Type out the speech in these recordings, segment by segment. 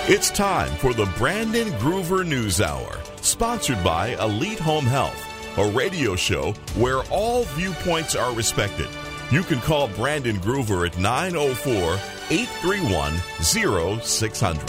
It's time for the Brandon Groover News Hour, sponsored by Elite Home Health, a radio show where all viewpoints are respected. You can call Brandon Groover at 904-831-0600.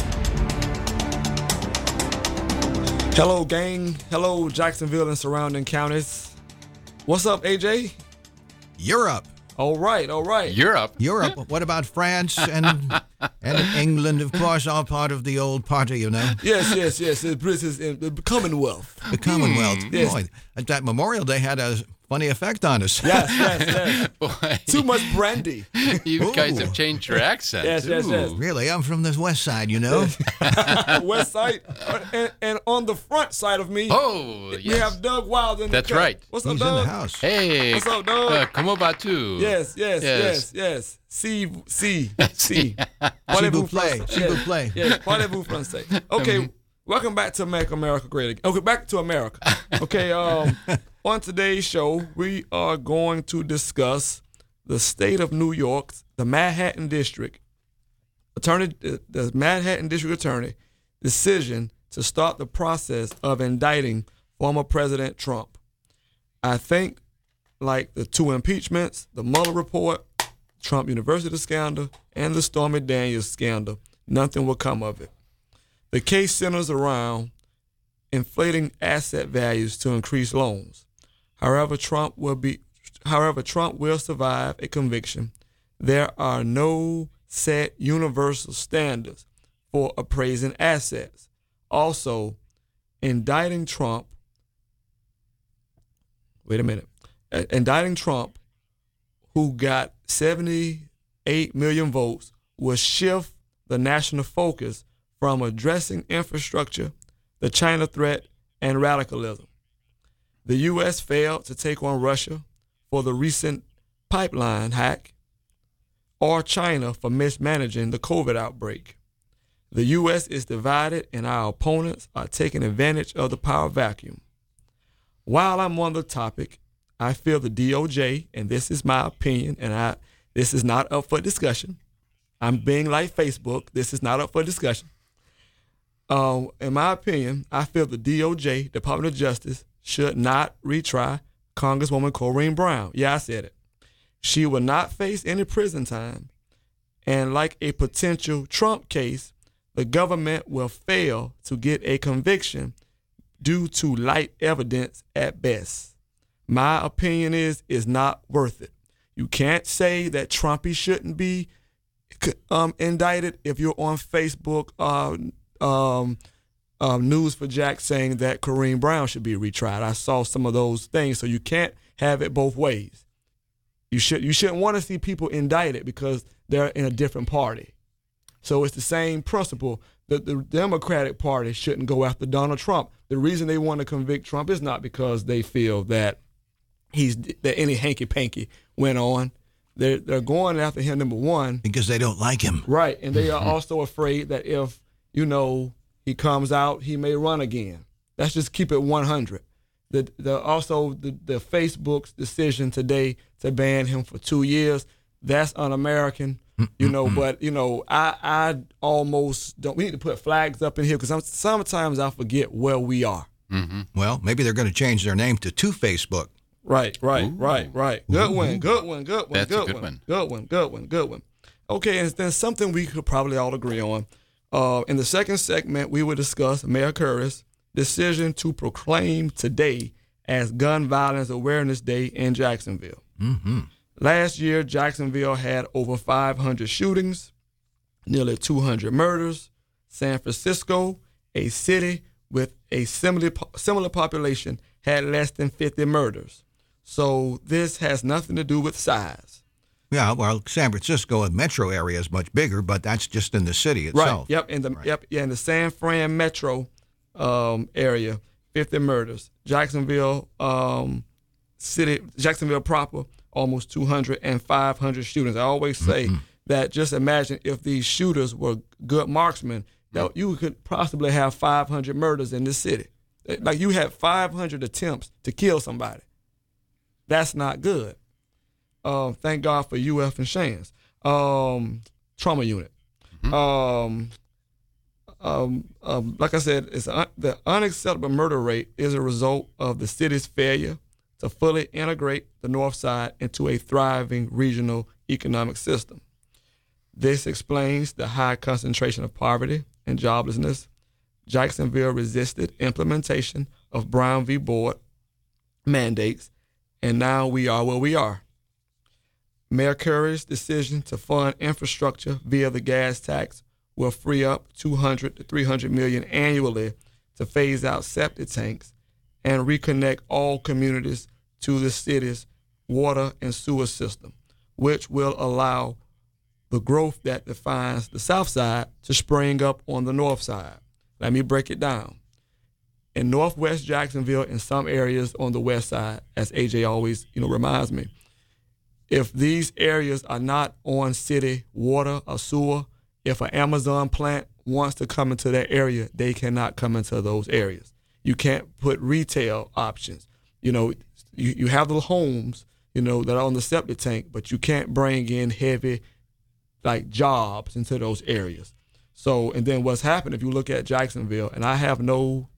Hello, gang. Hello, Jacksonville and surrounding counties. What's up, AJ? Europe. All right. Europe. What about France and England? Of course, all part of the old party, you know. Yes. The British, the Commonwealth. The Commonwealth. Yes. Boy, that Memorial Day had a funny effect on us. Yes. Boy, Too much brandy. you guys have changed your accent. Yes. Really, I'm from the west side, you know. West side. And on the front side of me, Oh, we yes. have Doug Wild in the That's cut. right. What's up, He's Doug? in the house. Hey. What's up, dog? Como va tu? Yes. Si. Parlez-vous plaît. français? S'il vous plaît. Yes, parlez-vous français. Okay, welcome back to Make America Great Again. Okay, back to America. Okay, on today's show, we are going to discuss the state of New York, the Manhattan District the Manhattan District Attorney decision to start the process of indicting former President Trump. I think, like the two impeachments, the Mueller report, Trump University scandal, and the Stormy Daniels scandal, nothing will come of it. The case centers around inflating asset values to increase loans. However, Trump will survive a conviction. There are no set universal standards for appraising assets. Also, indicting Trump, who got 78 million votes, will shift the national focus from addressing infrastructure, the China threat, and radicalism. The U.S. failed to take on Russia for the recent pipeline hack or China for mismanaging the COVID outbreak. The U.S. is divided and our opponents are taking advantage of the power vacuum. While I'm on the topic, I feel the DOJ, and this is my opinion, and this is not up for discussion. I'm being like Facebook. This is not up for discussion. In my opinion, I feel the DOJ, Department of Justice, should not retry Congresswoman Corrine Brown. Yeah, I said it. She will not face any prison time. And like a potential Trump case, the government will fail to get a conviction due to light evidence at best. My opinion is not worth it. You can't say that Trumpy shouldn't be indicted if you're on Facebook News for Jack saying that Corrine Brown should be retried. I saw some of those things, so you can't have it both ways. You shouldn't want to see people indicted because they're in a different party. So it's the same principle that the Democratic Party shouldn't go after Donald Trump. The reason they want to convict Trump is not because they feel that that any hanky-panky went on. They're going after him, number one, because they don't like him. Right, and they are also afraid that if, he comes out, he may run again. Let's just keep it 100. The Facebook's decision today to ban him for 2 years, that's un-American, but, I almost don't, we need to put flags up in here because sometimes I forget where we are. Mm-hmm. Well, maybe they're going to change their name to Facebook. Right. Good one. That's a good one. Okay, and then something we could probably all agree on. In the second segment, we will discuss Mayor Curris' decision to proclaim today as Gun Violence Awareness Day in Jacksonville. Mm-hmm. Last year, Jacksonville had over 500 shootings, nearly 200 murders. San Francisco, a city with a similar population, had less than 50 murders. So this has nothing to do with size. Yeah, well, San Francisco, a metro area, is much bigger, but that's just in the city itself. Right. Yep. In the San Fran metro area, 50 murders. Jacksonville proper, almost 200 and 500 shootings. I always say that just imagine if these shooters were good marksmen, that you could possibly have 500 murders in this city. Like you had 500 attempts to kill somebody. That's not good. Thank God for UF and Shands. Trauma unit. like I said, the unacceptable murder rate is a result of the city's failure to fully integrate the North Side into a thriving regional economic system. This explains the high concentration of poverty and joblessness. Jacksonville resisted implementation of Brown v. Board mandates, and now we are where we are. Mayor Curry's decision to fund infrastructure via the gas tax will free up $200 to $300 million annually to phase out septic tanks and reconnect all communities to the city's water and sewer system, which will allow the growth that defines the South Side to spring up on the North Side. Let me break it down. In Northwest Jacksonville, in some areas on the West Side, as AJ always, reminds me, if these areas are not on city water or sewer, if an Amazon plant wants to come into that area, they cannot come into those areas. You can't put retail options. You have the homes, that are on the septic tank, but you can't bring in heavy, jobs into those areas. So, and then what's happened, if you look at Jacksonville, and I have no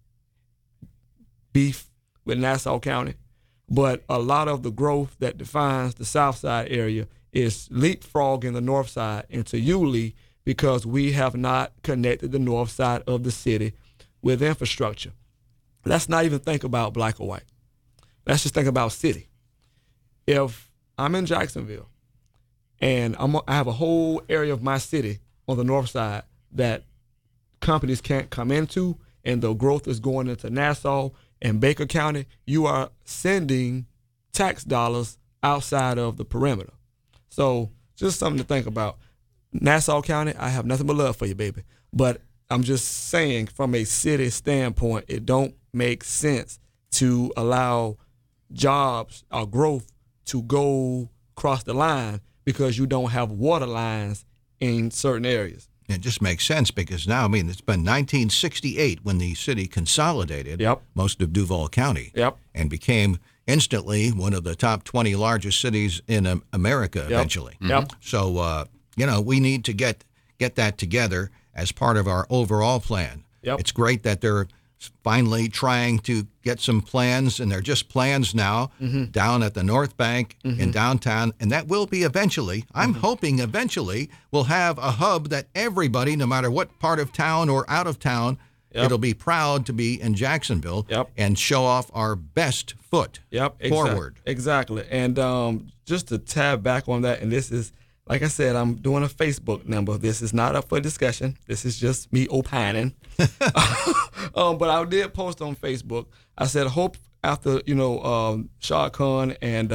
beef with Nassau County, but a lot of the growth that defines the South Side area is leapfrogging the North Side into Yulee because we have not connected the North Side of the city with infrastructure. Let's not even think about black or white. Let's just think about city. If I'm in Jacksonville and I have a whole area of my city on the North Side that companies can't come into, and the growth is going into Nassau and Baker County, you are sending tax dollars outside of the perimeter. So just something to think about. Nassau County, I have nothing but love for you, baby. But I'm just saying, from a city standpoint, it don't make sense to allow jobs or growth to go across the line because you don't have water lines in certain areas. It just makes sense because now, it's been 1968 when the city consolidated most of Duval County and became instantly one of the top 20 largest cities in America eventually. So, we need to get that together as part of our overall plan. It's great that they're finally trying to get some plans, and they're just plans now down at the North Bank in downtown, and that will be eventually, I'm hoping eventually, we'll have a hub that everybody, no matter what part of town or out of town, it'll be proud to be in Jacksonville and show off our best foot forward. Exactly. And just to tab back on that, and this is, like I said, I'm doing a Facebook number. This is not up for discussion. This is just me opining. But I did post on Facebook. I said, hope after, Shad Khan and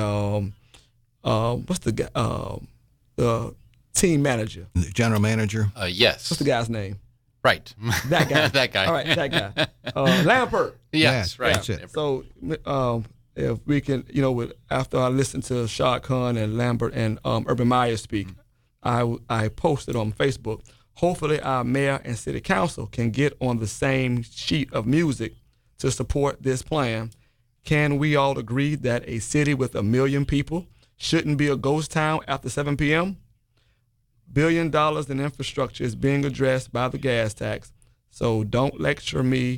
what's the guy, the team manager? The general manager? Yes. What's the guy's name? Right. That guy. That guy. All right, that guy. Lampert. Yes, right. That's it. So if we can, after I listened to Shad Khan and Lambert and Urban Meyer speak, I posted on Facebook. Hopefully our mayor and city council can get on the same sheet of music to support this plan. Can we all agree that a city with 1 million people shouldn't be a ghost town after 7 p.m.? $1 billion in infrastructure is being addressed by the gas tax, so don't lecture me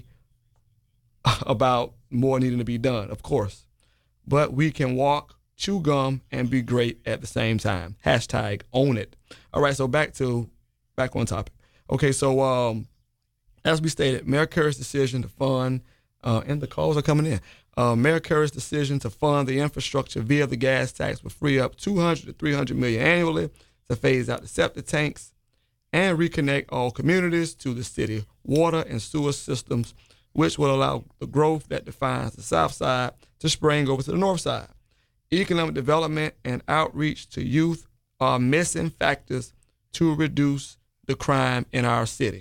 about more needing to be done, of course. But we can walk, chew gum, and be great at the same time. Hashtag own it. All right, so back on topic. Okay, so as we stated, Mayor Curry's decision to fund, and the calls are coming in. Mayor Curry's decision to fund the infrastructure via the gas tax will free up $200 to $300 million annually to phase out the septic tanks and reconnect all communities to the city water and sewer systems, which will allow the growth that defines the South Side to spring over to the North Side. Economic development and outreach to youth are missing factors to reduce the crime in our city.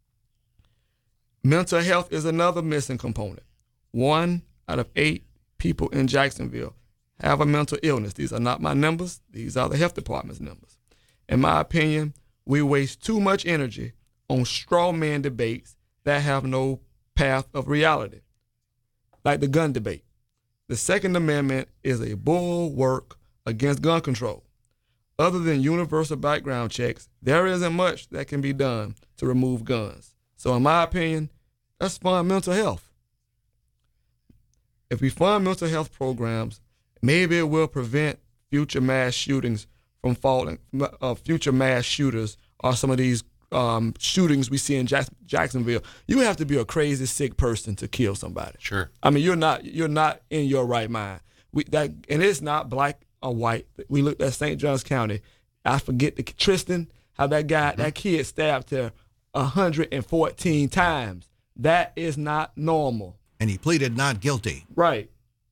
Mental health is another missing component. 1 out of 8 people in Jacksonville have a mental illness. These are not my numbers. These are the health department's numbers. In my opinion, we waste too much energy on straw man debates that have no path of reality, like the gun debate. The Second Amendment is a bulwark against gun control. Other than universal background checks, there isn't much that can be done to remove guns. So in my opinion, let's fund mental health. If we fund mental health programs, maybe it will prevent future mass shootings from falling, future mass shooters or some of these shootings we see in Jacksonville. You have to be a crazy, sick person to kill somebody. Sure. I mean, you're not in your right mind. And it's not black or white. We looked at St. Johns County. I forget Tristan, how that guy, that kid stabbed her 114 times. That is not normal. And he pleaded not guilty. Right.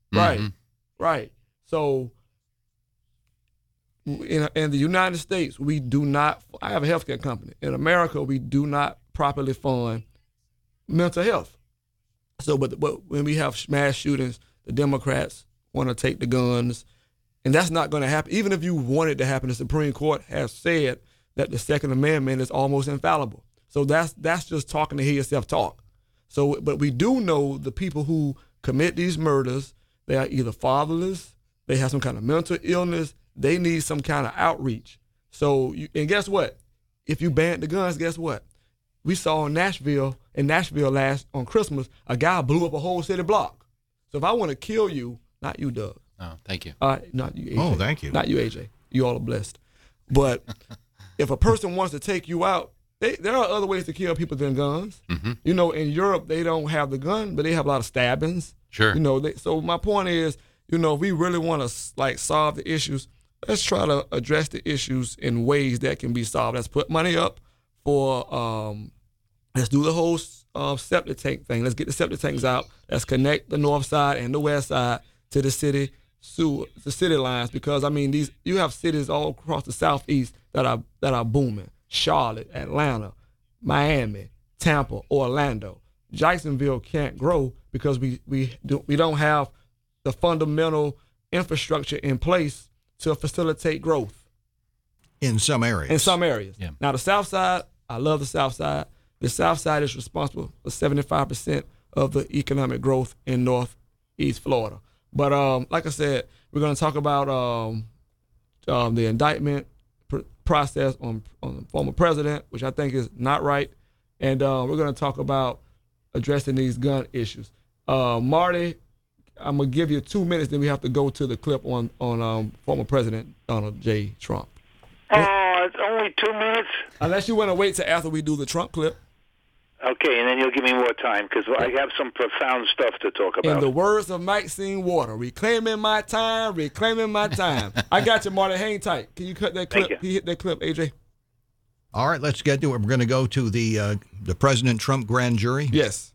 So in the United States, we do not, I have a healthcare company. In America, we do not properly fund mental health. So, but when we have mass shootings, the Democrats want to take the guns, and that's not going to happen. Even if you want it to happen, the Supreme Court has said that the Second Amendment is almost infallible. So that's just talking to hear yourself talk. So, but we do know the people who commit these murders, they are either fatherless, they have some kind of mental illness, they need some kind of outreach. So, and guess what? If you ban the guns, guess what? We saw in Nashville last on Christmas, a guy blew up a whole city block. So if I want to kill you, not you, Doug. Oh, thank you. Not you, AJ. Oh, thank you. Not you, AJ. You all are blessed. But if a person wants to take you out, there are other ways to kill people than guns. Mm-hmm. You know, in Europe, they don't have the gun, but they have a lot of stabbings. Sure. You know, so my point is, you know, if we really want to solve the issues, let's try to address the issues in ways that can be solved. Let's put money up for, let's do the whole septic tank thing. Let's get the septic tanks out. Let's connect the north side and the west side to the city lines, because I mean you have cities all across the southeast that are booming. Charlotte, Atlanta, Miami, Tampa, Orlando. Jacksonville can't grow because we don't have the fundamental infrastructure in place to facilitate growth. In some areas. Yeah. Now the south side, I love the south side. The south side is responsible for 75% of the economic growth in northeast Florida. But like I said, we're going to talk about the indictment process on the former president, which I think is not right. And we're going to talk about addressing these gun issues. Marty, I'm going to give you 2 minutes, then we have to go to the clip on former President Donald J. Trump. It's only 2 minutes? Unless you want to wait till after we do the Trump clip. Okay, and then you'll give me more time, because I have some profound stuff to talk about. In the words of Maxine Water, reclaiming my time. I got you, Marty. Hang tight. Can you cut that clip? Can you hit that clip, AJ? All right, let's get to it. We're going to go to the President Trump grand jury. Yes.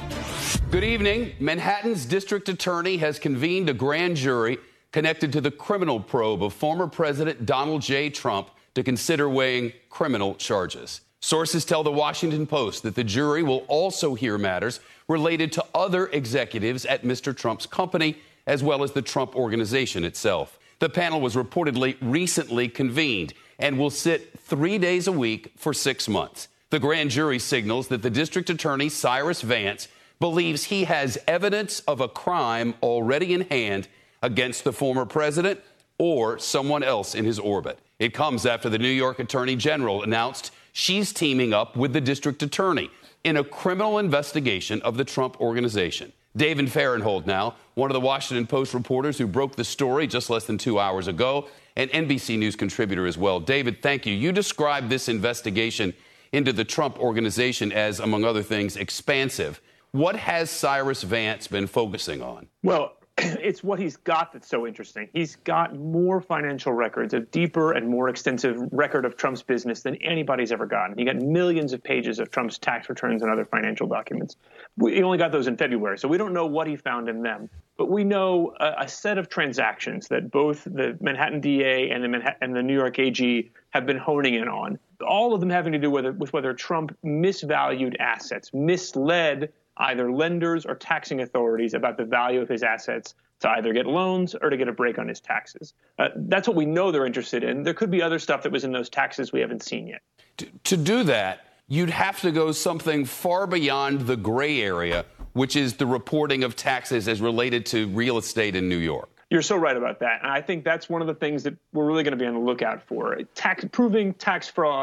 Good evening. Manhattan's district attorney has convened a grand jury connected to the criminal probe of former President Donald J. Trump to consider weighing criminal charges. Sources tell the Washington Post that the jury will also hear matters related to other executives at Mr. Trump's company, as well as the Trump Organization itself. The panel was reportedly recently convened and will sit 3 days a week for 6 months. The grand jury signals that the district attorney, Cyrus Vance, believes he has evidence of a crime already in hand against the former president or someone else in his orbit. It comes after the New York Attorney General announced she's teaming up with the district attorney in a criminal investigation of the Trump Organization. David Fahrenthold now, one of the Washington Post reporters who broke the story just less than 2 hours ago, and NBC News contributor as well. David, thank you. You described this investigation into the Trump Organization as, among other things, expansive. What has Cyrus Vance been focusing on? Well, it's what he's got that's so interesting. He's got more financial records, a deeper and more extensive record of Trump's business than anybody's ever gotten. He got millions of pages of Trump's tax returns and other financial documents. He only got those in February, so we don't know what he found in them. But we know a set of transactions that both the Manhattan DA and the New York AG have been honing in on, all of them having to do with whether Trump misvalued assets, misled either lenders or taxing authorities about the value of his assets to either get loans or to get a break on his taxes. That's what we know they're interested in. There could be other stuff that was in those taxes we haven't seen yet. To do that, you'd have to go something far beyond the gray area, which is the reporting of taxes as related to real estate in New York. You're so right about that. And I think that's one of the things that we're really going to be on the lookout for. Proving tax fraud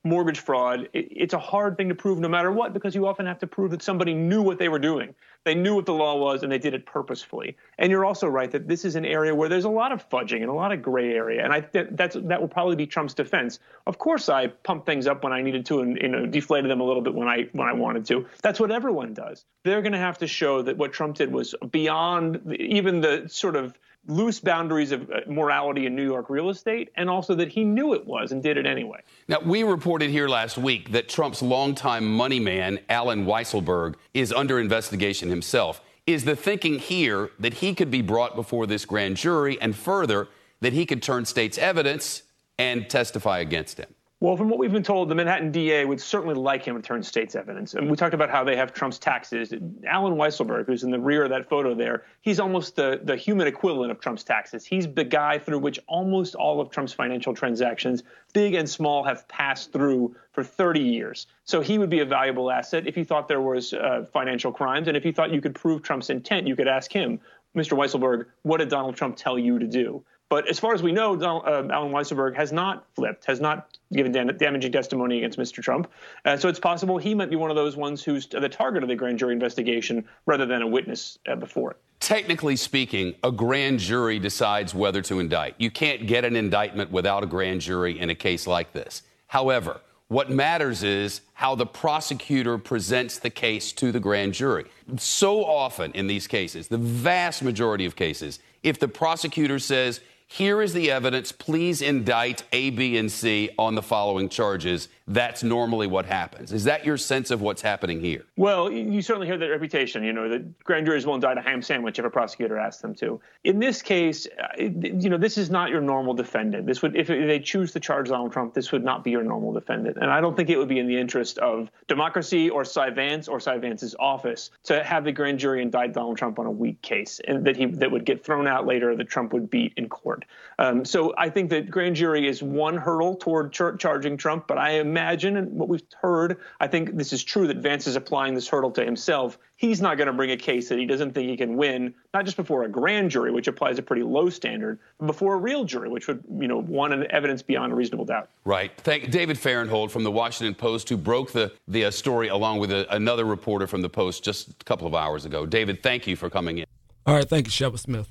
mortgage fraud, it's a hard thing to prove no matter what, because you often have to prove that somebody knew what they were doing. They knew what the law was, and they did it purposefully. And you're also right that this is an area where there's a lot of fudging and a lot of gray area, and that will probably be Trump's defense. Of course, I pumped things up when I needed to, and deflated them a little bit when I wanted to. That's what everyone does. They're going to have to show that what Trump did was beyond even the sort of loose boundaries of morality in New York real estate, and also that he knew it was and did it anyway. Now, we reported here last week that Trump's longtime money man, Alan Weisselberg, is under investigation himself. Is the thinking here that he could be brought before this grand jury, and further, that he could turn state's evidence and testify against him? Well, from what we've been told, the Manhattan DA would certainly like him to turn state's evidence. And we talked about how they have Trump's taxes. Alan Weisselberg, who's in the rear of that photo there, he's almost the human equivalent of Trump's taxes. He's the guy through which almost all of Trump's financial transactions, big and small, have passed through for 30 years. So he would be a valuable asset if you thought there was financial crimes. And if you thought you could prove Trump's intent, you could ask him, Mr. Weisselberg, what did Donald Trump tell you to do? But as far as we know, Alan Weisselberg has not flipped, has not given damaging testimony against Mr. Trump. So it's possible he might be one of those ones who's the target of the grand jury investigation rather than a witness before it. Technically speaking, a grand jury decides whether to indict. You can't get an indictment without a grand jury in a case like this. However, what matters is how the prosecutor presents the case to the grand jury. So often in these cases, the vast majority of cases, if the prosecutor says, here is the evidence, please indict A, B, and C on the following charges, that's normally what happens. Is that your sense of what's happening here? Well, you certainly hear that reputation. You know, that grand juries will indict a ham sandwich if a prosecutor asks them to. In this case, this is not your normal defendant. This would, if they choose to charge Donald Trump, this would not be your normal defendant. And I don't think it would be in the interest of democracy or Cy Vance or Cy Vance's office to have the grand jury indict Donald Trump on a weak case, and that would get thrown out later, that Trump would beat in court. So I think that grand jury is one hurdle toward charging Trump, but I imagine, and what we've heard, I think this is true, that Vance is applying this hurdle to himself. He's not going to bring a case that he doesn't think he can win, not just before a grand jury, which applies a pretty low standard, but before a real jury, which would, want an evidence beyond a reasonable doubt. Right. Thank David Fahrenthold from the Washington Post, who broke the story along with another reporter from the Post just a couple of hours ago. David, thank you for coming in. All right. Thank you, Shepard Smith.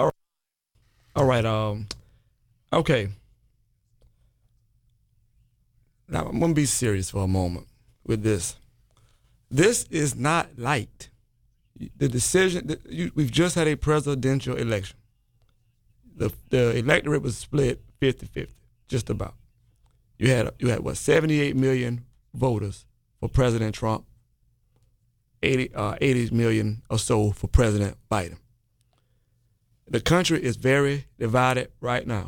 All right. Okay. Now, I'm going to be serious for a moment with this. This is not light. The decision, we've just had a presidential election. The electorate was split 50-50, just about. You had 78 million voters for President Trump, 80 million or so for President Biden. The country is very divided right now.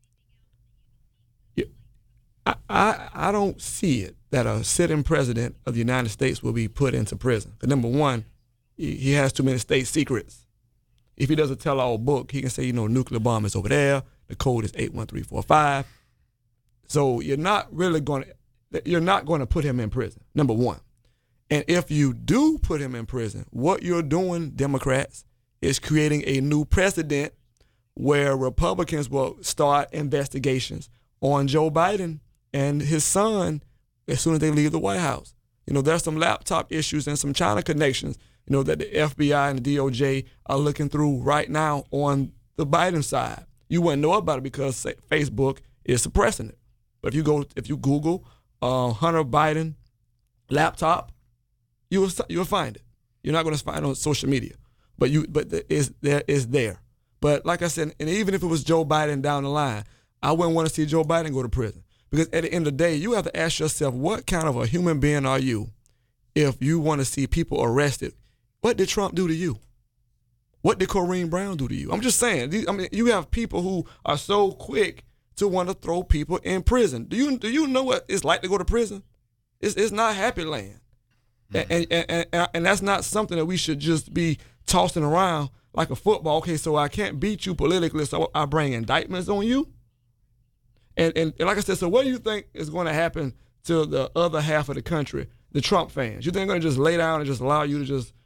I don't see it that a sitting president of the United States will be put into prison. Number one, he has too many state secrets. If he does a tell-all book, he can say, nuclear bomb is over there. The code is 81345. So you're not going to put him in prison, number one. And if you do put him in prison, what you're doing, Democrats, is creating a new precedent where Republicans will start investigations on Joe Biden and his son as soon as they leave the White House. There's some laptop issues and some China connections, that the FBI and the DOJ are looking through right now on the Biden side. You wouldn't know about it because Facebook is suppressing it. But if you Google Hunter Biden laptop, you'll find it. You're not going to find it on social media, but it's there. But like I said, and even if it was Joe Biden down the line, I wouldn't want to see Joe Biden go to prison. Because at the end of the day, you have to ask yourself, what kind of a human being are you if you want to see people arrested? What did Trump do to you? What did Corrine Brown do to you? I'm just saying. You have people who are so quick to want to throw people in prison. Do you know what it's like to go to prison? It's not happy land. And that's not something that we should just be tossing around like a football. Okay, so I can't beat you politically, so I bring indictments on you. And like I said, so what do you think is going to happen to the other half of the country, the Trump fans? You think they're going to just lay down and just allow you to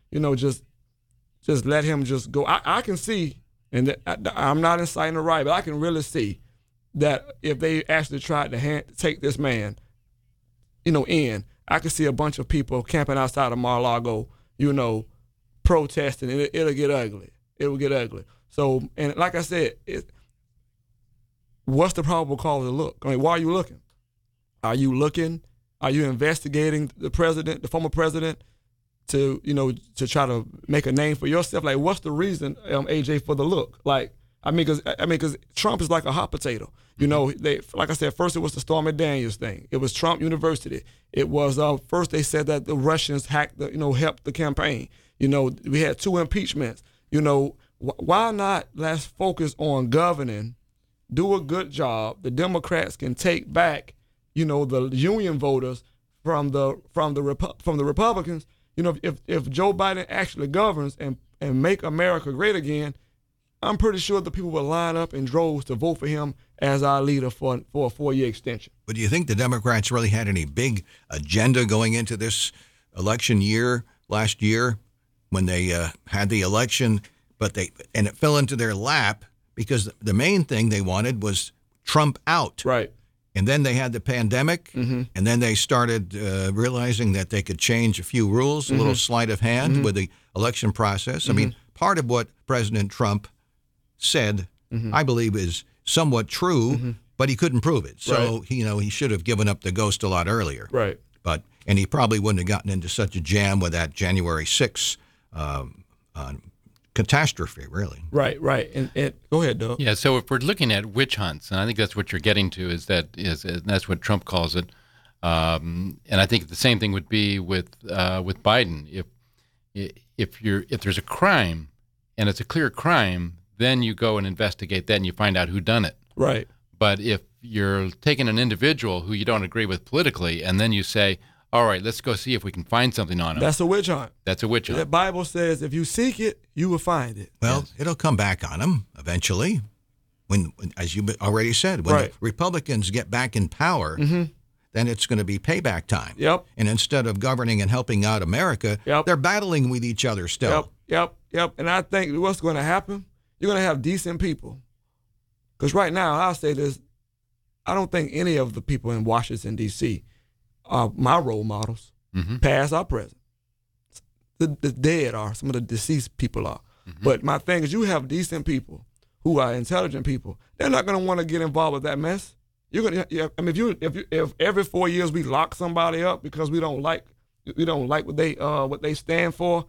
just let him just go? I can see, and I'm not inciting a riot, but I can really see that if they actually tried to take this man end, I could see a bunch of people camping outside of Mar-a-Lago, protesting, and it'll get ugly. It will get ugly. So, and like I said, what's the probable cause of look? I mean, why are you looking? Are you looking? Are you investigating the president, the former president, to try to make a name for yourself? Like, what's the reason, AJ, for the look? Like, because Trump is like a hot potato. Like I said, first it was the Stormy Daniels thing. It was Trump University. It was first they said that the Russians hacked helped the campaign. We had 2 impeachments. Why not? Let's focus on governing, do a good job. The Democrats can take back, the union voters from the Republicans. If Joe Biden actually governs and make America great again, I'm pretty sure the people will line up in droves to vote for him as our leader for a 4-year extension. But do you think the Democrats really had any big agenda going into this election year last year when they had the election, and it fell into their lap because the main thing they wanted was Trump out. Right. And then they had the pandemic, and then they started realizing that they could change a few rules, a little sleight of hand with the election process. I mean, part of what President Trump said, I believe, is somewhat true, but he couldn't prove it. So, he should have given up the ghost a lot earlier. Right. And he probably wouldn't have gotten into such a jam with that January 6th catastrophe, really. Right. And go ahead, Doug. Yeah, so if we're looking at witch hunts, and I think that's what you're getting to, is that's what Trump calls it. And I think the same thing would be with Biden. If there's a crime and it's a clear crime, then you go and investigate that and you find out who done it. Right. But if you're taking an individual who you don't agree with politically and then you say, all right, let's go see if we can find something on him. That's a witch hunt. That's a witch hunt. The Bible says if you seek it, you will find it. Well, It'll come back on him eventually. When as you already said, when the Republicans get back in power, then it's going to be payback time. Yep. And instead of governing and helping out America, they're battling with each other still. Yep. And I think what's going to happen, you're going to have decent people. Because right now, I'll say this, I don't think any of the people in Washington, D.C. are my role models, past or present. The dead are, some of the deceased people are. But my thing is, you have decent people who are intelligent people. They're not going to want to get involved with that mess. You're going to, if every 4 years we lock somebody up because we don't like what they stand for,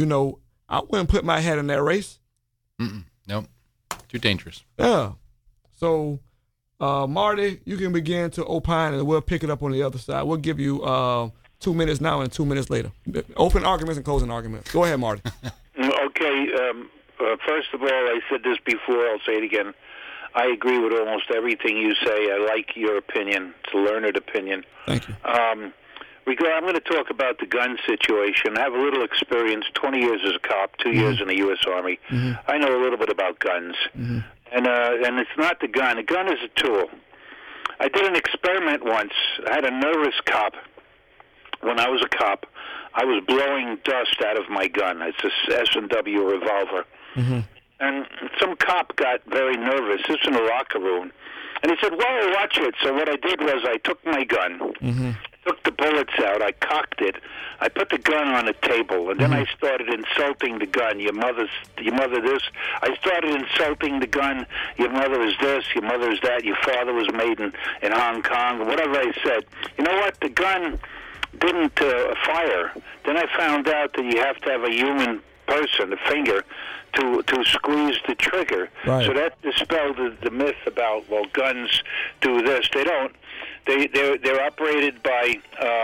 I wouldn't put my head in that race. Nope, too dangerous. Yeah. So, Marty, you can begin to opine, and we'll pick it up on the other side. We'll give you 2 minutes now and 2 minutes later. Open arguments and closing arguments. Go ahead, Marty. Okay. First of all, I said this before. I'll say it again. I agree with almost everything you say. I like your opinion. It's a learned opinion. Thank you. I'm going to talk about the gun situation. I have a little experience, 20 years as a cop, 2 years in the U.S. Army. I know a little bit about guns. And it's not the gun. A gun is a tool. I did an experiment once. I had a nervous cop. When I was a cop, I was blowing dust out of my gun. It's a S&W revolver. And some cop got very nervous. This was in a locker room. And he said, "Whoa, watch it." So what I did was I took my gun, took the bullets out, I cocked it, I put the gun on a table, and then I started insulting the gun. Your mother this. I started insulting the gun. Your mother is this, your mother is that, your father was made in Hong Kong, whatever I said. You know what? The gun didn't fire. Then I found out that you have to have a human person, a finger, to squeeze the trigger. Right. So that dispelled the myth about, well, guns do this. They don't. They're operated by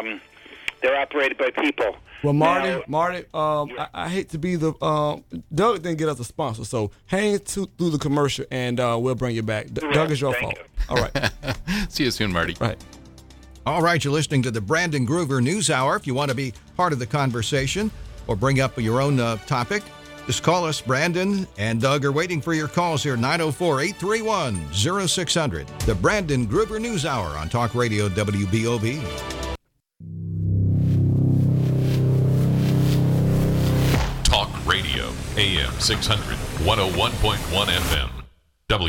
people. Well, Marty, I hate to be the Doug didn't get us a sponsor, so hang through the commercial and we'll bring you back. Doug, is your fault. All right. See you soon, Marty. Right. All right, you're listening to the Brandon Groover News Hour. If you want to be part of the conversation or bring up your own topic, just call us. Brandon and Doug are waiting for your calls here, 904-831-0600. The Brandon Groover News Hour on Talk Radio WBOB. Talk Radio, AM 600, 101.1 FM,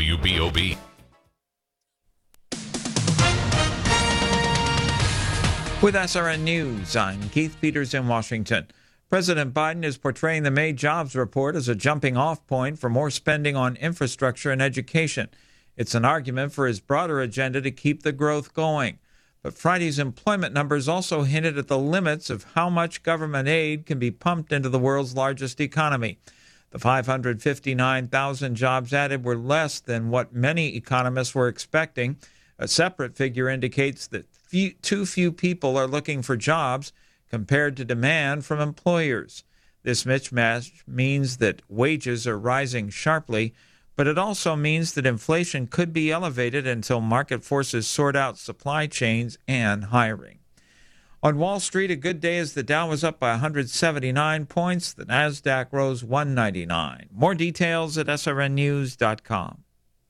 WBOB. With SRN News, I'm Keith Peters in Washington. President Biden is portraying the May jobs report as a jumping-off point for more spending on infrastructure and education. It's an argument for his broader agenda to keep the growth going. But Friday's employment numbers also hinted at the limits of how much government aid can be pumped into the world's largest economy. The 559,000 jobs added were less than what many economists were expecting. A separate figure indicates that too few people are looking for jobs compared to demand from employers. This mismatch means that wages are rising sharply, but it also means that inflation could be elevated until market forces sort out supply chains and hiring. On Wall Street, a good day as the Dow was up by 179 points. The Nasdaq rose 199. More details at srnnews.com.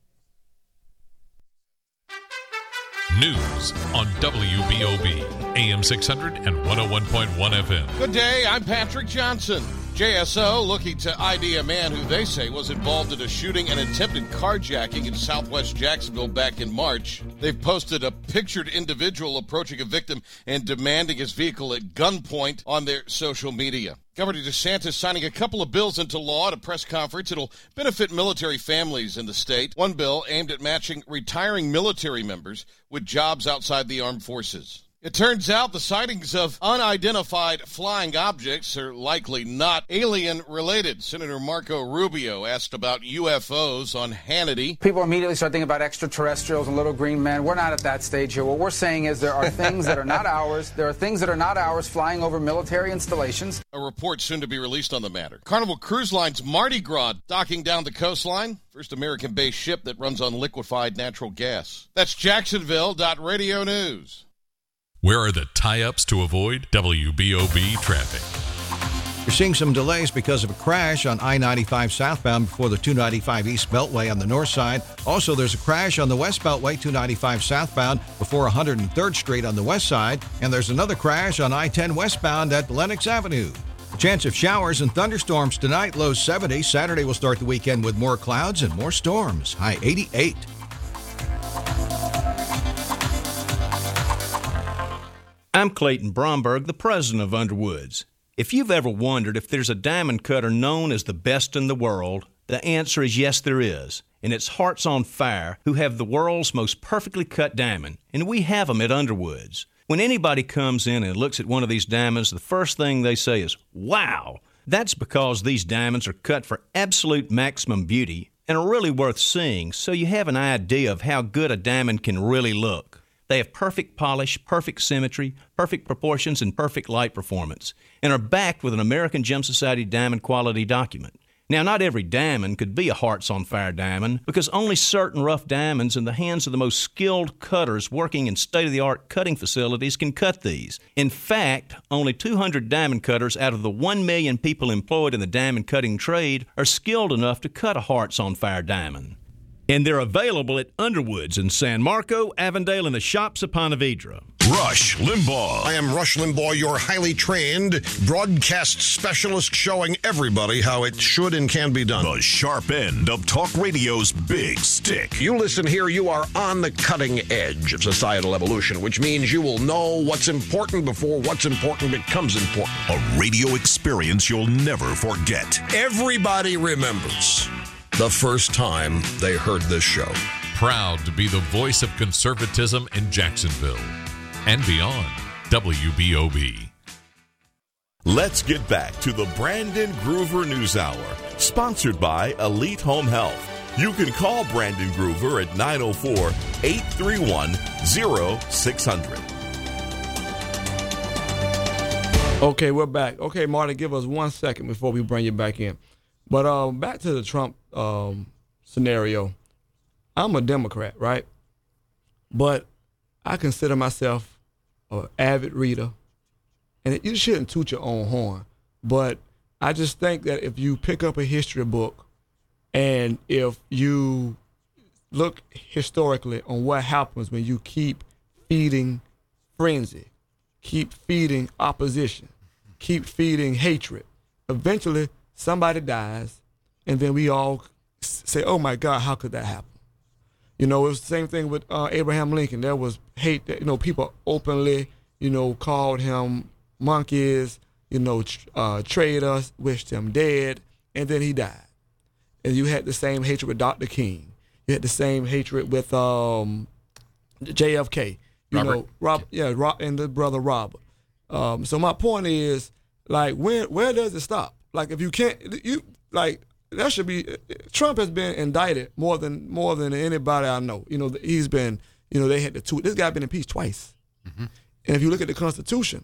News on WBOB, AM 600 and 101.1 FM. Good day, I'm Patrick Johnson. JSO looking to ID a man who they say was involved in a shooting and attempted carjacking in southwest Jacksonville back in March. They've posted a pictured individual approaching a victim and demanding his vehicle at gunpoint on their social media. Governor DeSantis signing a couple of bills into law at a press conference. It'll benefit military families in the state. One bill aimed at matching retiring military members with jobs outside the armed forces. It turns out the sightings of unidentified flying objects are likely not alien-related. Senator Marco Rubio asked about UFOs on Hannity. People immediately start thinking about extraterrestrials and little green men. We're not at that stage here. What we're saying is there are things that are not ours. There are things that are not ours flying over military installations. A report soon to be released on the matter. Carnival Cruise Line's Mardi Gras docking down the coastline. First American-based ship that runs on liquefied natural gas. That's Jacksonville.radio news. Where are the tie-ups to avoid WBOB traffic? You're seeing some delays because of a crash on I-95 southbound before the 295 East Beltway on the north side. Also, there's a crash on the West Beltway, 295 southbound before 103rd Street on the west side. And there's another crash on I-10 westbound at Lenox Avenue. A chance of showers and thunderstorms tonight, low 70. Saturday will start the weekend with more clouds and more storms, high 88. I'm Clayton Bromberg, the president of Underwoods. If you've ever wondered if there's a diamond cutter known as the best in the world, the answer is yes, there is. And it's Hearts on Fire, who have the world's most perfectly cut diamond, and we have them at Underwoods. When anybody comes in and looks at one of these diamonds, the first thing they say is, wow! That's because these diamonds are cut for absolute maximum beauty and are really worth seeing, so you have an idea of how good a diamond can really look. They have perfect polish, perfect symmetry, perfect proportions, and perfect light performance, and are backed with an American Gem Society diamond quality document. Now, not every diamond could be a Hearts on Fire diamond because only certain rough diamonds in the hands of the most skilled cutters working in state-of-the-art cutting facilities can cut these. In fact, only 200 diamond cutters out of the 1 million people employed in the diamond cutting trade are skilled enough to cut a Hearts on Fire diamond. And they're available at Underwoods in San Marco, Avondale, and the shops of Ponte Vedra. Rush Limbaugh. I am Rush Limbaugh, your highly trained broadcast specialist showing everybody how it should and can be done. The sharp end of talk radio's big stick. You listen here, you are on the cutting edge of societal evolution, which means you will know what's important before what's important becomes important. A radio experience you'll never forget. Everybody remembers the first time they heard this show. Proud to be the voice of conservatism in Jacksonville and beyond. WBOB. Let's get back to the Brandon Groover News Hour, sponsored by Elite Home Health. You can call Brandon Groover at 904-831-0600. Okay, we're back. Okay, Marty, give us 1 second before we bring you back in. But back to the Trump scenario. I'm a Democrat, right? But I consider myself an avid reader. And you shouldn't toot your own horn. But I just think that if you pick up a history book and if you look historically on what happens when you keep feeding frenzy, keep feeding opposition, keep feeding hatred, eventually somebody dies, and then we all say, oh, my God, how could that happen? You know, it was the same thing with Abraham Lincoln. There was hate that, people openly called him monkeys, traitors, wished him dead, and then he died. And you had the same hatred with Dr. King. You had the same hatred with JFK. Rob, and the brother Robert. So my point is, like, where does it stop? Like, if you can't, that should be. Trump has been indicted more than anybody I know. He's been. They had this guy been impeached twice. Mm-hmm. And if you look at the Constitution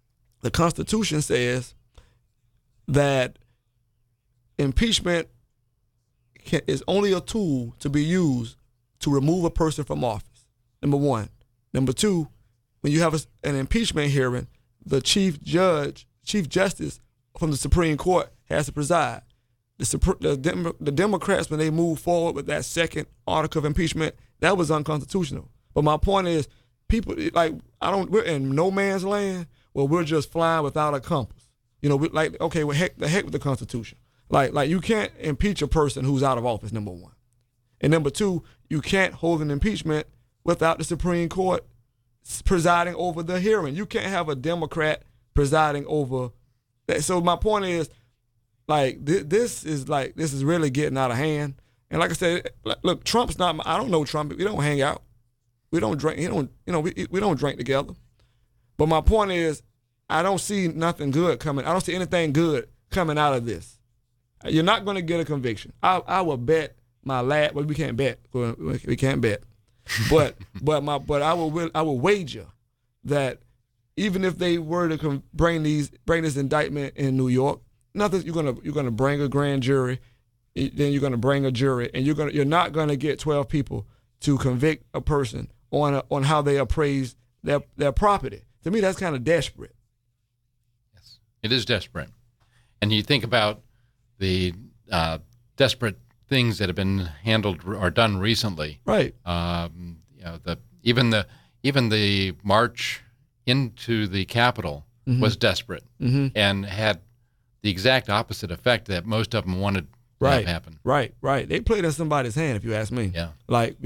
says that impeachment is only a tool to be used to remove a person from office. Number one. Number two, when you have an impeachment hearing, the Chief Justice from the Supreme Court has to preside. The Democrats, when they moved forward with that second article of impeachment, that was unconstitutional. But my point is, people we're in no man's land where we're just flying without a compass. The heck with the Constitution. Like you can't impeach a person who's out of office, number one. And number two, you can't hold an impeachment without the Supreme Court presiding over the hearing. You can't have a Democrat presiding over that. So my point is, this is really getting out of hand. And like I said, look, Trump's not. I don't know Trump. We don't hang out. We don't drink. We don't drink together. But my point is, I don't see nothing good coming. I don't see anything good coming out of this. You're not going to get a conviction. I will bet my last. Well, we can't bet. We can't bet. But I will wager that even if they were to bring this indictment in New York, nothing. You're gonna bring a grand jury, then you're gonna bring a jury, and you're not gonna get 12 people to convict a person on how they appraise their property. To me, that's kind of desperate. Yes, it is desperate, and you think about the desperate things that have been handled or done recently. Right. Even the march into the Capitol mm-hmm. was desperate mm-hmm. and had the exact opposite effect that most of them wanted to have happen. Right. They played in somebody's hand, if you ask me. Yeah. Like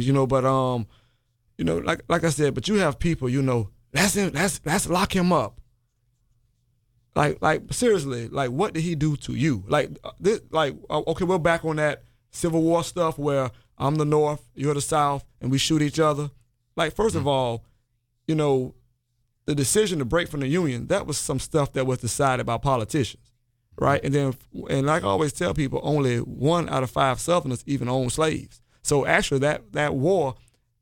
I said, but you have people, let's lock him up. Like seriously, like what did he do to you? Okay, we're back on that Civil War stuff where I'm the North, you're the South, and we shoot each other. Like, first of all, the decision to break from the Union, that was some stuff that was decided by politicians, right? And like I always tell people, only 1 out of 5 Southerners even owned slaves. So actually that war,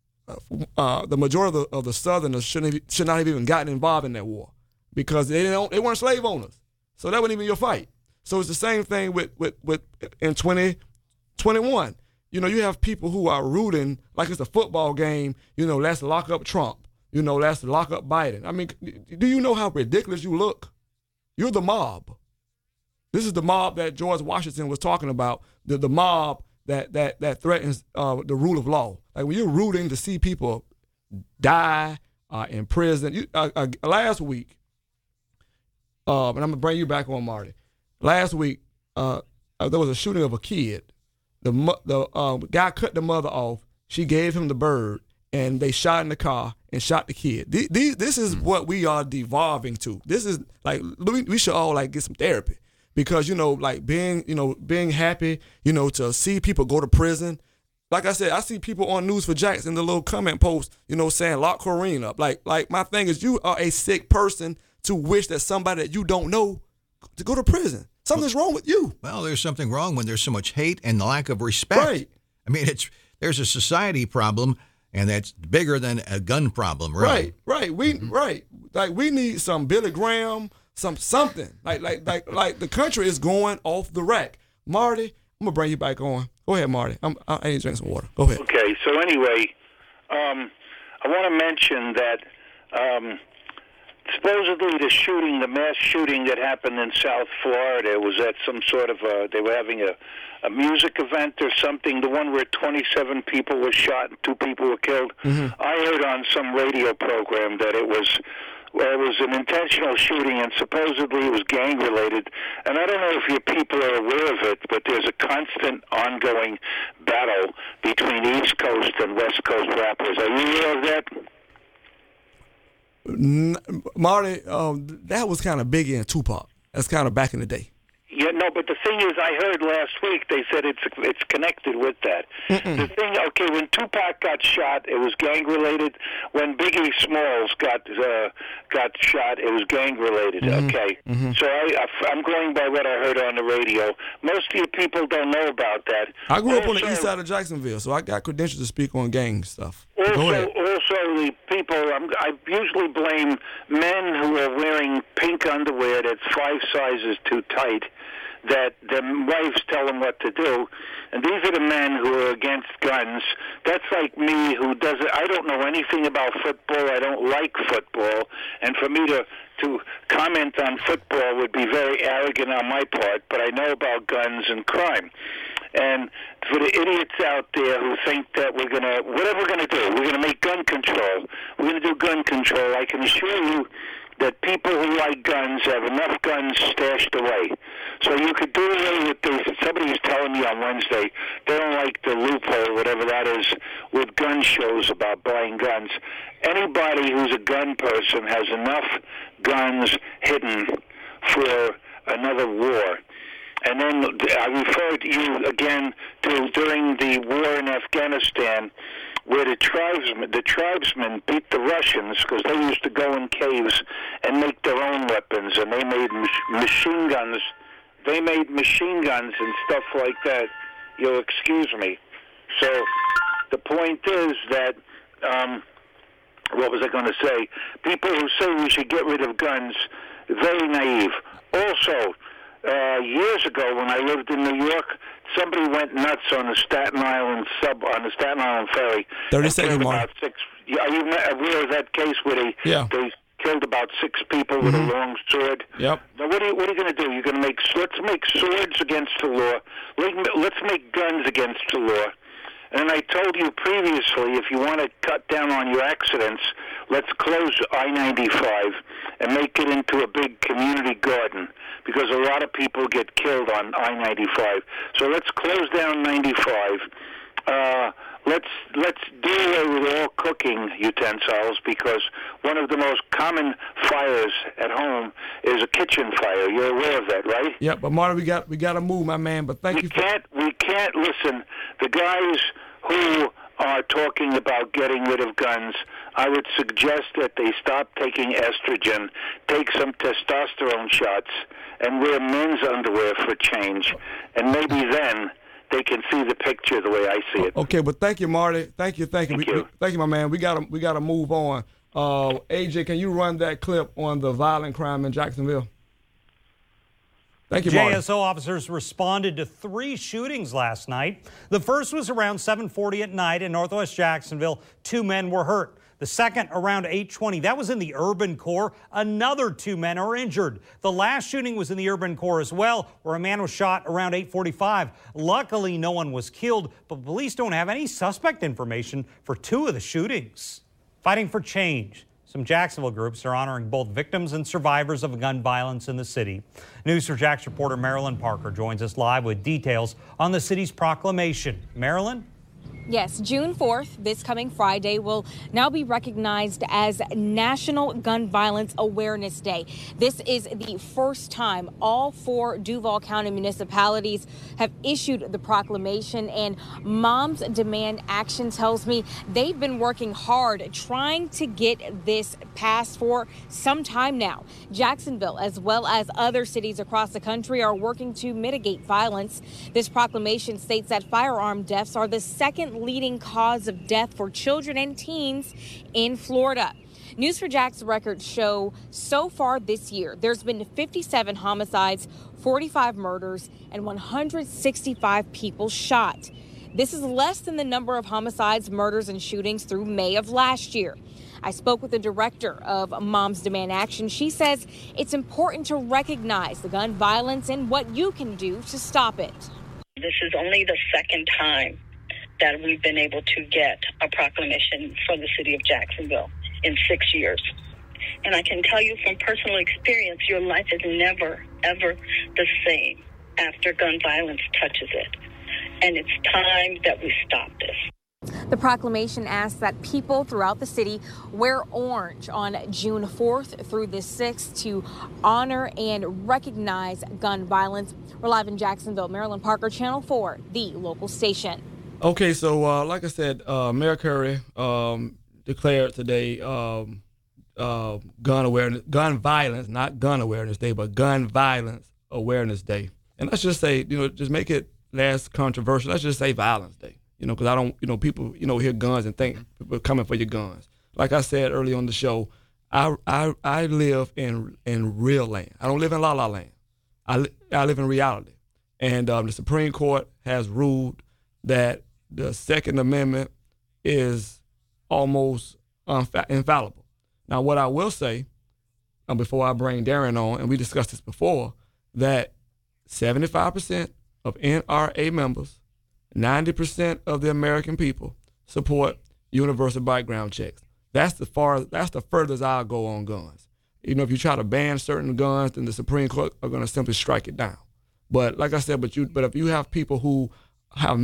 the majority of the Southerners should not have even gotten involved in that war because they weren't slave owners. So that wasn't even your fight. So it's the same thing with in 2021. You have people who are rooting like it's a football game. Let's lock up Trump. Let's lock up Biden. I mean, do you know how ridiculous you look? You're the mob. This is the mob that George Washington was talking about. The mob that threatens the rule of law. Like when you're rooting to see people die in prison. Last week, and I'm gonna bring you back on, Marty. Last week, there was a shooting of a kid. The guy cut the mother off. She gave him the bird, and they shot in the car and shot the kid. This is what we are devolving to. This is like we should all get some therapy because being happy to see people go to prison. Like I said, I see people on News4Jax in the little comment post saying lock Corrine up. Like my thing is, you are a sick person to wish that somebody that you don't know to go to prison. Something's wrong with you. Well, there's something wrong when there's so much hate and lack of respect. Right. I mean, there's a society problem, and that's bigger than a gun problem, really. Right. We need some Billy Graham, something. Like the country is going off the rack. Marty, I'm gonna bring you back on. Go ahead, Marty. I need to drink some water. Go ahead. Okay. So anyway, I want to mention that. Supposedly the mass shooting that happened in South Florida was at some sort of they were having a music event or something, the one where 27 people were shot and 2 people were killed. Mm-hmm. I heard on some radio program that it was an intentional shooting and supposedly it was gang-related. And I don't know if your people are aware of it, but there's a constant ongoing battle between East Coast and West Coast rappers. Are you aware of that? Marty, that was kind of Biggie and Tupac. That's kind of back in the day. Yeah, no, but the thing is, I heard last week they said it's connected with that. The thing, okay, when Tupac got shot, it was gang related. When Biggie Smalls got shot, it was gang related. Okay, so I'm going by what I heard on the radio. Most of you people don't know about that. I grew up on the east side of Jacksonville, so I got credentials to speak on gang stuff. Also, the people, I usually blame men who are wearing pink underwear that's 5 sizes too tight, that their wives tell them what to do. And these are the men who are against guns. That's like me, who doesn't. I don't know anything about football. I don't like football. And for me to comment on football would be very arrogant on my part, but I know about guns and crime. And for the idiots out there who think that whatever we're going to do, we're going to make gun control. We're going to do gun control. I can assure you that people who like guns have enough guns stashed away. So you could do away with this. Somebody was telling me on Wednesday they don't like the loophole, whatever that is, with gun shows about buying guns. Anybody who's a gun person has enough guns hidden for another war. And then I referred you again to during the war in Afghanistan, where the tribesmen beat the Russians because they used to go in caves and make their own weapons, and they made machine guns. They made machine guns and stuff like that. You'll excuse me. So the point is that, what was I going to say? People who say we should get rid of guns, very naive. Also, years ago when I lived in New York, somebody went nuts on the Staten Island ferry. 30 seconds, Mark. Are you aware of that case where they killed about 6 people with a long sword? Yep. Now, what are you going to do? You're going to let's make swords against the law. Let's make guns against the law. And I told you previously, if you want to cut down on your accidents, let's close I-95 and make it into a big community garden, because a lot of people get killed on I-95. So let's close down 95. Let's do away with all cooking utensils, because one of the most common fires at home is a kitchen fire. You're aware of that, right? Yeah, but Marty, we got to move, my man. But we can't listen. The guys who are talking about getting rid of guns, I would suggest that they stop taking estrogen, take some testosterone shots, and wear men's underwear for change. And maybe then they can see the picture the way I see it. Okay, but thank you, Marty. Thank you. Thank you, my man. We gotta move on. AJ, can you run that clip on the violent crime in Jacksonville? Thank you, Marty. JSO officers responded to 3 shootings last night. The first was around 7:40 at night in Northwest Jacksonville. 2 men were hurt. The second around 8:20. That was in the urban core. Another 2 men are injured. The last shooting was in the urban core as well, where a man was shot around 8:45. Luckily, no one was killed, but police don't have any suspect information for 2 of the shootings. Fighting for change. Some Jacksonville groups are honoring both victims and survivors of gun violence in the city. News4Jax reporter Marilyn Parker joins us live with details on the city's proclamation. Marilyn? Yes, June 4th, this coming Friday, will now be recognized as National Gun Violence Awareness Day. This is the first time all 4 Duval County municipalities have issued the proclamation, and Moms Demand Action tells me they've been working hard trying to get this passed for some time now. Jacksonville, as well as other cities across the country, are working to mitigate violence. This proclamation states that firearm deaths are the second leading cause of death for children and teens in Florida. News4Jax records show so far this year there's been 57 homicides, 45 murders, and 165 people shot. This is less than the number of homicides, murders, and shootings through May of last year. I spoke with the director of Moms Demand Action. She says it's important to recognize the gun violence and what you can do to stop it. This is only the second time that we've been able to get a proclamation for the city of Jacksonville in 6 years. And I can tell you from personal experience, your life is never, ever the same after gun violence touches it. And it's time that we stop this. The proclamation asks that people throughout the city wear orange on June 4th through the 6th to honor and recognize gun violence. We're live in Jacksonville. Marilyn Parker, Channel 4, the local station. Okay, so like I said, Mayor Curry declared today gun violence, not gun awareness day, but gun violence awareness day. And let's just say, just make it less controversial. Let's just say Violence Day. Because I don't, people, hear guns and think people are coming for your guns. Like I said earlier on the show, I live in real land. I don't live in la-la land. I live in reality. And the Supreme Court has ruled that the Second Amendment is almost infallible. Now, what I will say, before I bring Darren on, and we discussed this before, that 75% of NRA members, 90% of the American people support universal background checks. That's the furthest I'll go on guns. If you try to ban certain guns, then the Supreme Court are going to simply strike it down. But like I said, but if you have people who have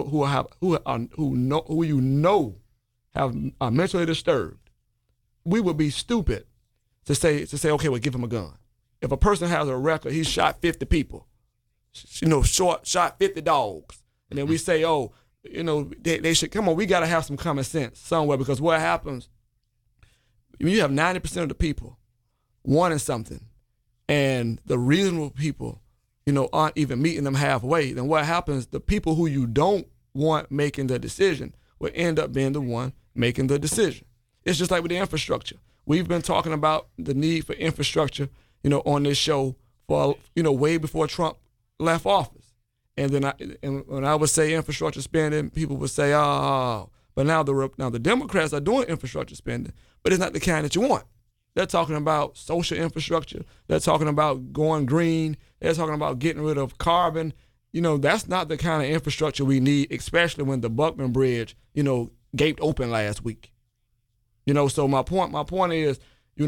are mentally disturbed, we would be stupid to say okay, we'll give him a gun. If a person has a record, he shot 50 people, shot 50 dogs. And then we say, they should, come on, we got to have some common sense somewhere, because what happens, when you have 90% of the people wanting something and the reasonable people, aren't even meeting them halfway, then what happens, the people who you don't want making the decision will end up being the one making the decision. It's just like with the infrastructure. We've been talking about the need for infrastructure, on this show for, way before Trump left office. And then when I would say infrastructure spending, people would say, oh, but now the Democrats are doing infrastructure spending, but it's not the kind that you want. They're talking about social infrastructure. They're talking about going green. They're talking about getting rid of carbon. That's not the kind of infrastructure we need, especially when the Buckman Bridge, gaped open last week. So my point is,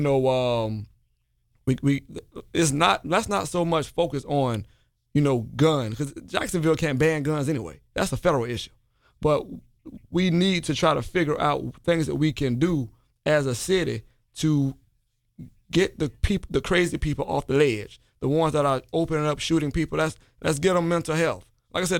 let's not so much focus on, guns, because Jacksonville can't ban guns anyway. That's a federal issue. But we need to try to figure out things that we can do as a city to get the crazy people off the ledge, the ones that are opening up, shooting people. Let's get them mental health. Like I said,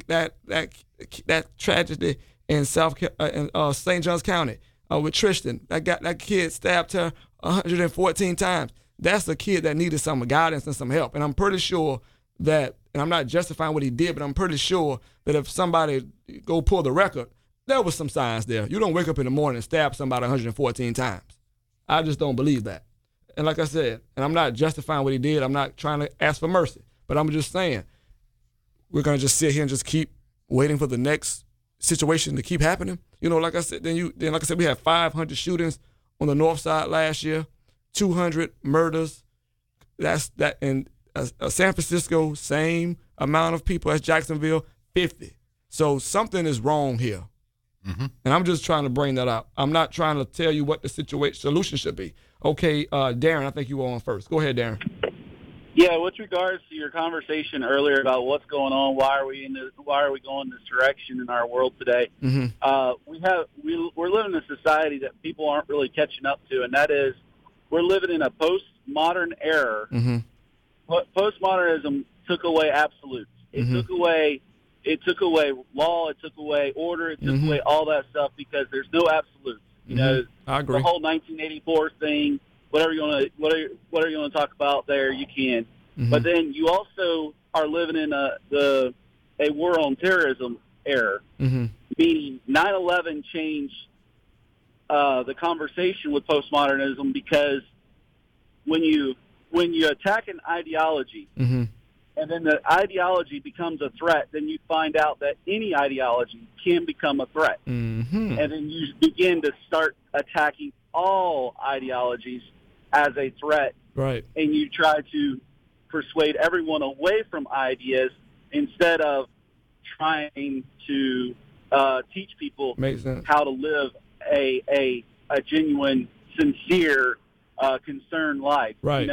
that tragedy in St. Johns County with Tristan, that kid stabbed her 114 times. That's a kid that needed some guidance and some help. And I'm pretty sure that, and I'm not justifying what he did, but I'm pretty sure that if somebody go pull the record, there was some signs there. You don't wake up in the morning and stab somebody 114 times. I just don't believe that. And like I said, and I'm not justifying what he did. I'm not trying to ask for mercy, but I'm just saying we're going to just sit here and just keep waiting for the next situation to keep happening. Like I said, then like I said, we had 500 shootings on the north side last year, 200 murders. That's that. And San Francisco, same amount of people as Jacksonville, 50. So something is wrong here. Mm-hmm. And I'm just trying to bring that up. I'm not trying to tell you what the solution should be. Okay, Darren, I think you were on first. Go ahead, Darren. Yeah, with regards to your conversation earlier about what's going on, why are we going this direction in our world today? Mm-hmm. We're living in a society that people aren't really catching up to, and that is we're living in a postmodern era. Mm-hmm. Postmodernism took away absolutes. It took away law. It took away order. It took away all that stuff because there's no absolutes. I agree. The whole 1984 thing, whatever you want to talk about there, you can. Mm-hmm. But then you also are living in a war on terrorism era, meaning 9/11 changed the conversation with postmodernism, because when you attack an ideology, and then the ideology becomes a threat, then you find out that any ideology can become a threat. Mm-hmm. And then you begin to start attacking all ideologies as a threat. Right. And you try to persuade everyone away from ideas instead of trying to teach people how to live a genuine, sincere, concerned life. Right.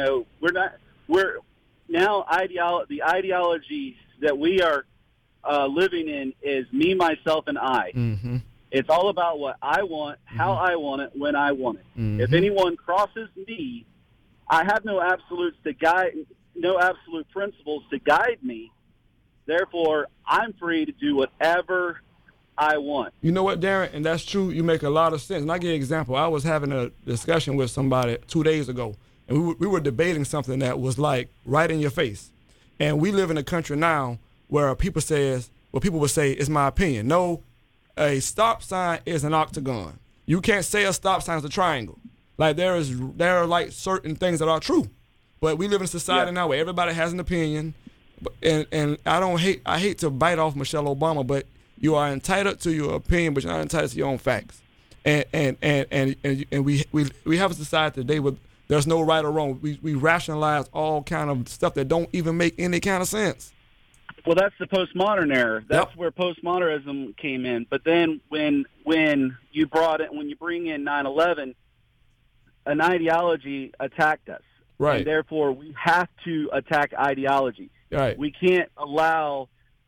The ideology that we are living in is me, myself, and I. Mm-hmm. It's all about what I want, how I want it, when I want it. If anyone crosses me, I have no absolute principles to guide me. Therefore, I'm free to do whatever I want. You know what, Darren? And that's true. You make a lot of sense. And I give you an example. I was having a discussion with somebody 2 days ago, and we were debating something that was like right in your face. And we live in a country now where people would say is my opinion. No, a stop sign is an octagon. You can't say a stop sign is a triangle. Like there are like certain things that are true, but we live in a society now where everybody has an opinion. And I hate to bite off Michelle Obama, but you are entitled to your opinion, but you're not entitled to your own facts. And we have a society today where there's no right or wrong. We rationalize all kind of stuff that don't even make any kind of sense. Well, that's the postmodern era. That's where postmodernism came in. But then when you bring in 9/11, an ideology attacked us. Right. And therefore, we have to attack ideology. Right. We can't allow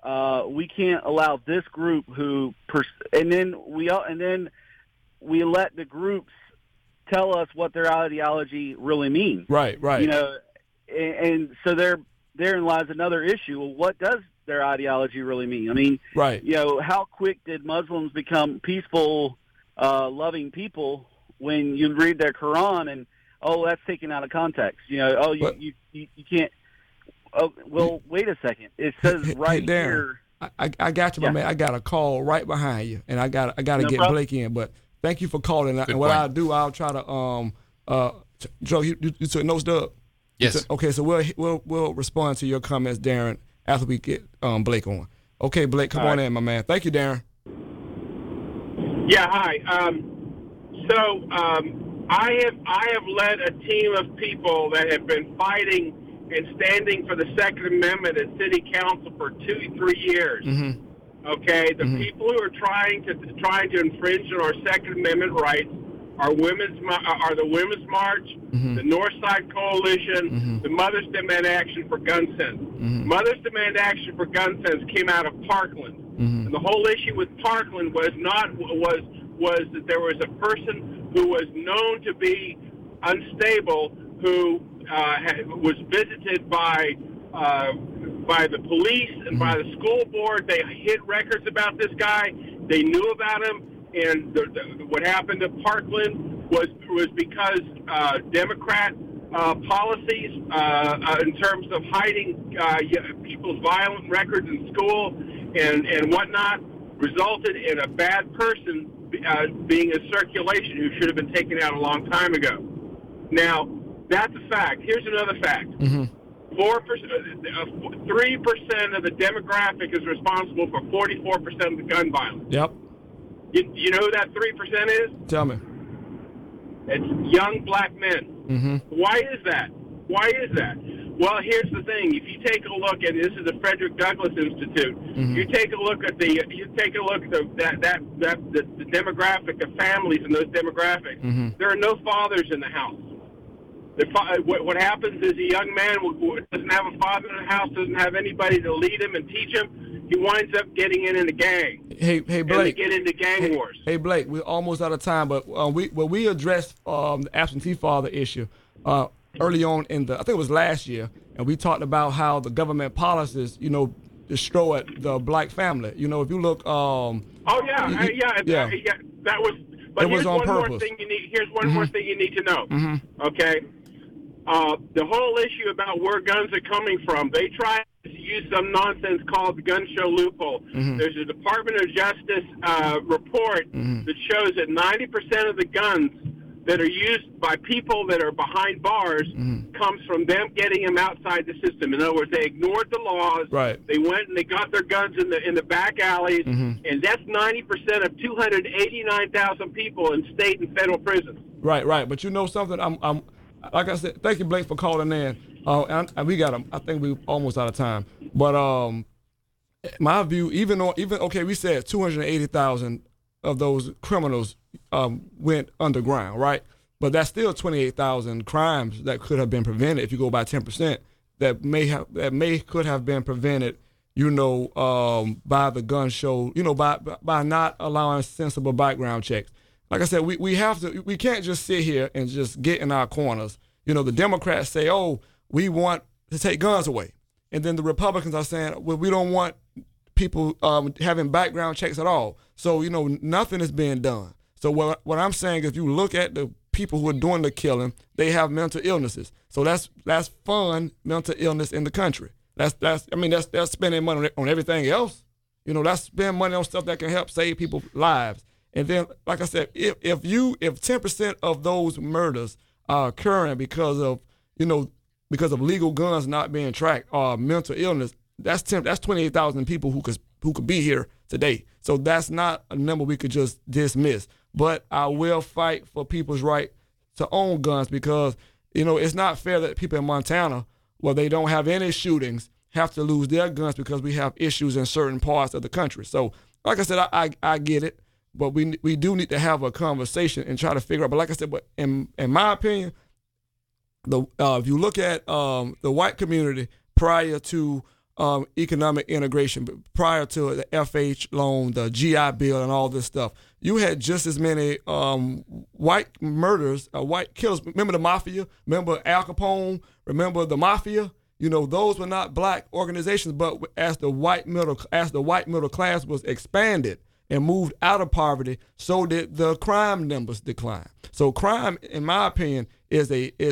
this group and then we let the groups tell us what their ideology really means. Right. You know, and so therein lies another issue. Well, what does their ideology really mean? I mean, right. You know, how quick did Muslims become peaceful, loving people when you read their Quran and, oh, that's taken out of context. You know, you can't. Oh, well, wait a second. It says right here. I got you, my man. I got a call right behind you, and I got to get problem. Blake in. But thank you for calling. Good and what point. I'll do, I'll try to Joe, you took notes, Doug? Yes. Okay, so we'll respond to your comments, Darren, after we get Blake on. Okay, Blake, come on in, my man. Thank you, Darren. Yeah, hi. I have led a team of people that have been fighting and standing for the Second Amendment at City Council for 2-3 years. Mm-hmm. Okay, the people who are trying to infringe on our Second Amendment rights are the Women's March, the Northside Coalition, the Mothers Demand Action for Gun Sense. Mothers Demand Action for Gun Sense came out of Parkland, and the whole issue with Parkland was that there was a person who was known to be unstable who was visited by the police and by the school board. They hid records about this guy. They knew about him, and what happened at Parkland was because Democrat policies in terms of hiding people's violent records in school and whatnot resulted in a bad person being in circulation who should have been taken out a long time ago. Now, that's a fact. Here's another fact. 3% of the demographic is responsible for 44% of the gun violence. Yep. You know who that 3% is? Tell me. It's young black men. Why is that? Well, here's the thing. If you take a look at this is the Frederick Douglass Institute. You take a look at the demographic of families and those demographics. There are no fathers in the house. What happens is a young man doesn't have a father in the house, doesn't have anybody to lead him and teach him. He winds up getting in a gang. Hey, Blake. And they get into gang wars. Hey, Blake, we're almost out of time, but we addressed the absentee father issue early on I think it was last year, and we talked about how the government policies, destroyed the black family. If you look. That was. But here's one more thing you need. Here's one more thing you need to know. Okay. The whole issue about where guns are coming from, they try to use some nonsense called the gun show loophole. There's a Department of Justice report that shows that 90% of the guns that are used by people that are behind bars comes from them getting them outside the system. In other words, they ignored the laws. Right. They went and they got their guns in the back alleys, and that's 90% of 289,000 people in state and federal prisons. Right. But you know something? I'm like I said, thank you, Blake, for calling in. And we got them. I think we're almost out of time. But my view, even we said 280,000 of those criminals went underground, right? But that's still 28,000 crimes that could have been prevented if you go by 10%. That could have been prevented by the gun show, by not allowing sensible background checks. Like I said, we can't just sit here and just get in our corners. The Democrats say, oh, we want to take guns away. And then the Republicans are saying, well, we don't want people having background checks at all. So, nothing is being done. So what I'm saying is, if you look at the people who are doing the killing, they have mental illnesses. So that's fund mental illness in the country. That's spending money on everything else. That's spending money on stuff that can help save people's lives. And then, like I said, if 10% of those murders are occurring because of legal guns not being tracked or mental illness, that's 28,000 people who could be here today. So that's not a number we could just dismiss. But I will fight for people's right to own guns, because it's not fair that people in Montana, where they don't have any shootings, have to lose their guns because we have issues in certain parts of the country. So, like I said, I get it, but we do need to have a conversation and try to figure out. But like I said, but in my opinion, if you look at the white community prior to economic integration, prior to the FH loan, the GI Bill, and all this stuff, you had just as many white murders, white killers. Remember the mafia? Remember Al Capone? Remember the mafia? Those were not black organizations, but as the white middle class was expanded and moved out of poverty, so did the crime numbers decline. So crime, in my opinion, is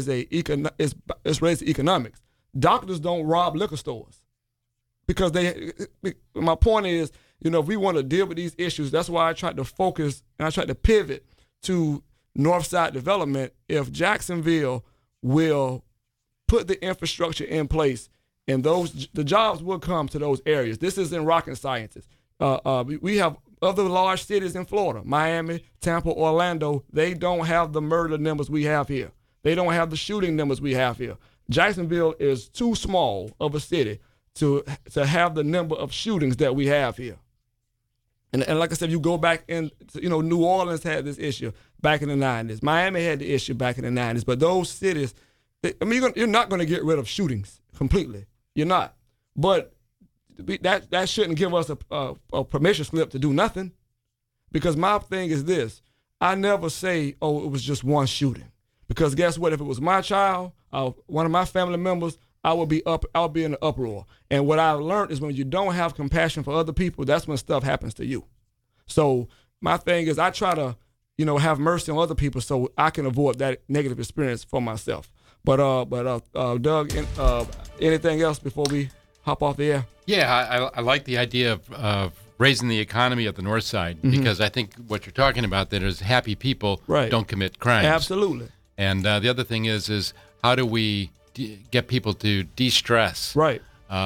related to economics. Doctors don't rob liquor stores. Because my point is, if we want to deal with these issues, that's why I tried to focus and I tried to pivot to Northside development. If Jacksonville will put the infrastructure in place, and the jobs will come to those areas. This isn't rocket sciences. We have other large cities in Florida, Miami, Tampa, Orlando. They don't have the murder numbers we have here. They don't have the shooting numbers we have here. Jacksonville is too small of a city to have the number of shootings that we have here. And like I said, you go back in, New Orleans had this issue back in the 90s. Miami had the issue back in the 90s. But those cities, you're not going to get rid of shootings completely. You're not. But that shouldn't give us a permission slip to do nothing. Because my thing is this. I never say, oh, it was just one shooting. Because guess what? If it was my child, one of my family members, I would be in an uproar. And what I've learned is when you don't have compassion for other people, that's when stuff happens to you. So my thing is I try to, have mercy on other people so I can avoid that negative experience for myself. But Doug, anything else before we hop off the air? Yeah, I like the idea of raising the economy of the North Side, because I think what you're talking about there is happy people don't commit crimes. Absolutely. And the other thing is how do we get people to de-stress? Right.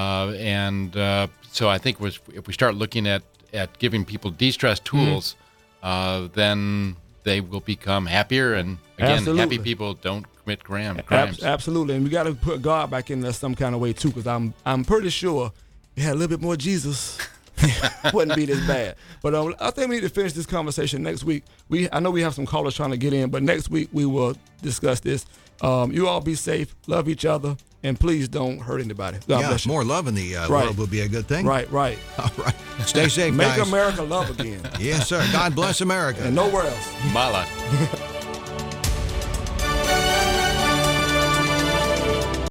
So I think if we start looking at giving people de-stress tools, then they will become happier. And again, happy people don't commit crimes. Absolutely. And we got to put God back in there some kind of way too, because I'm pretty sure we had a little bit more Jesus. Wouldn't be this bad. But I think we need to finish this conversation next week. I know we have some callers trying to get in, but next week we will discuss this. You all be safe, love each other, and please don't hurt anybody. God bless you. More love in the world would be a good thing. Right. All right. Stay safe, Make guys. America love again. Yes, sir. God bless America. And nowhere else. Mala.